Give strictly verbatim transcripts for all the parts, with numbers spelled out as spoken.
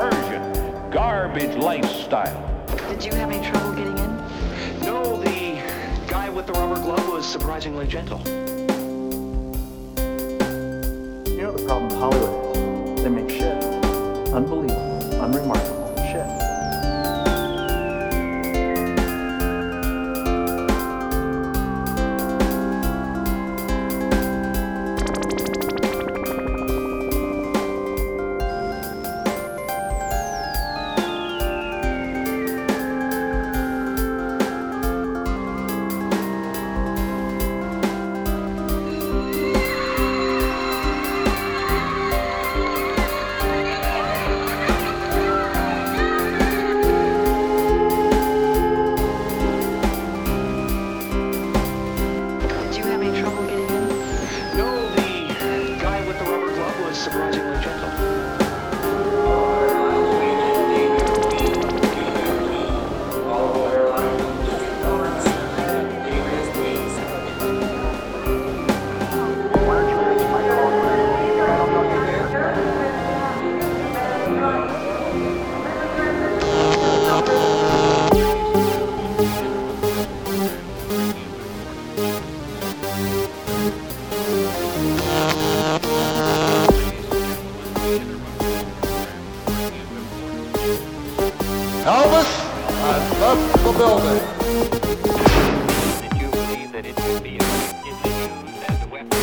perversion, garbage lifestyle. Did you have any trouble getting in? No, the guy with the rubber glove was surprisingly gentle. You know what the problem with Hollywood is? They make shit. Unbelievable, unremarkable shit. Did you have any trouble getting in? No, the guy with the rubber glove was surprisingly gentle. Elvis, I left the building. Did you believe that it could be effectively used as a weapon?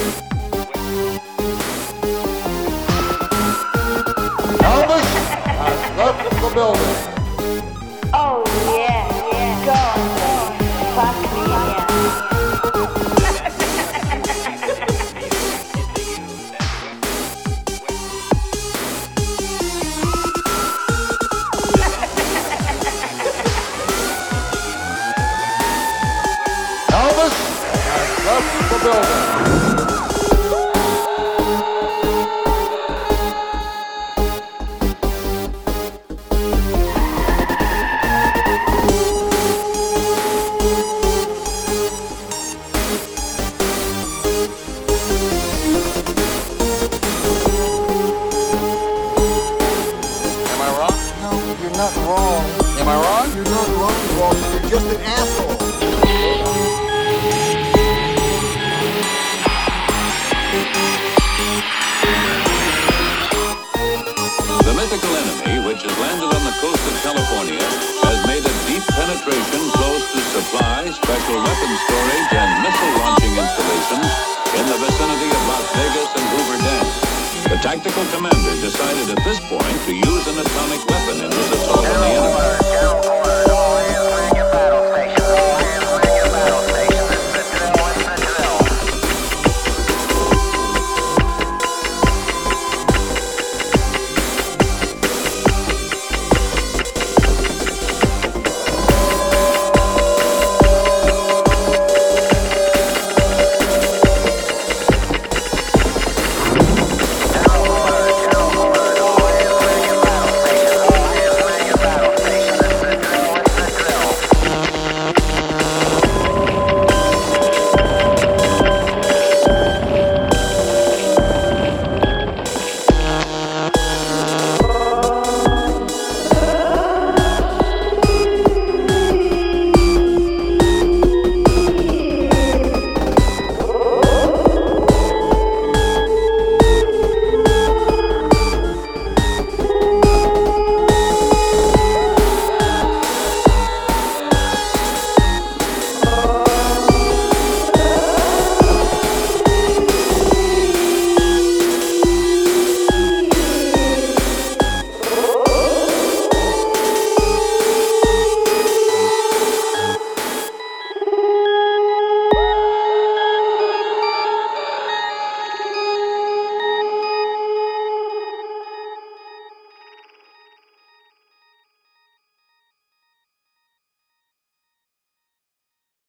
Elvis, I left the building. Oh yeah, yeah. Go on, go on. Fuck me, yeah. Elvis, I left the building. Am I wrong? No, you're not wrong. Am I wrong? You're not wrong, Walter. You're just an asshole. The mythical enemy, which has landed on the coast of California, has made a deep penetration close to supply, special weapons storage, and missile launching installations in the vicinity of Las Vegas and Hoover Dam. The tactical commander decided at this point to use an atomic weapon in his assault on the enemy.